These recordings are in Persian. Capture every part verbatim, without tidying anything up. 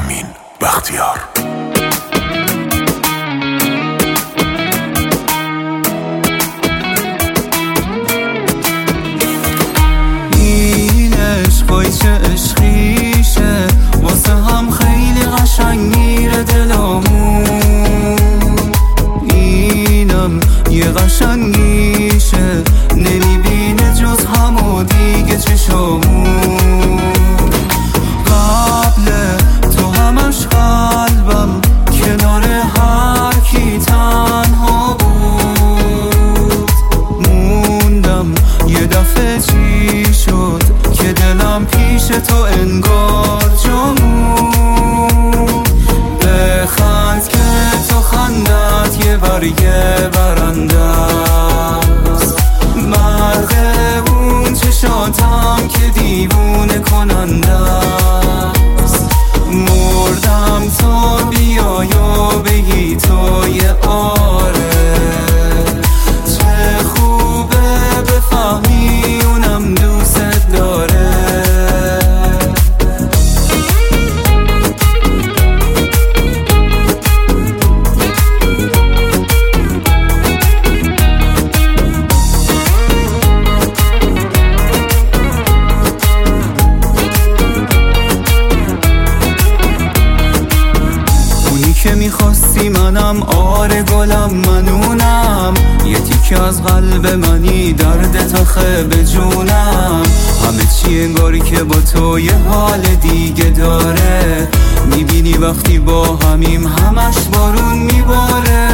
امین بختیار. این عشقای چه عشقیشه، واسه هم خیلی قشنگ میره دلامون. اینم یه قشنگیشه، نمیبینه جز همو دیگه چشامون. قبل تو همش قلبم کنار هر کی تنها بود. موندم یه دفعه چی شد که دلم پیش تو انگار جامون. بخند که تو خندت یه برگه برنده است. مرغ اون چشاتم که دیوونه کننده است. مردم تا بیای و بگی تو یه آره. چه خوبه بفهمی اونم دوست داره. که میخواستی منم، آره گلم منونم. یه تیکه از قلب منی، درد تخه به جونم. همه چی انگاری که با تو یه حال دیگه داره. میبینی وقتی با همیم همش بارون میباره.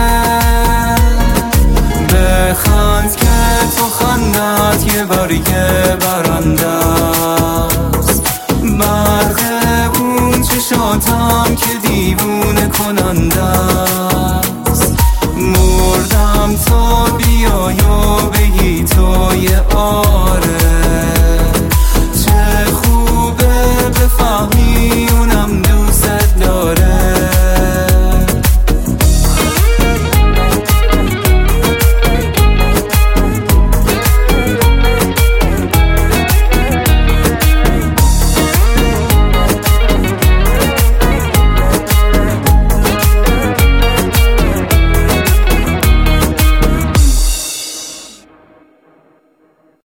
بخند که تو خندت یه برگه برنده است. برق اون چشاتم که دیوونه کننده است. مردم تا بیای و بگی تو یه آه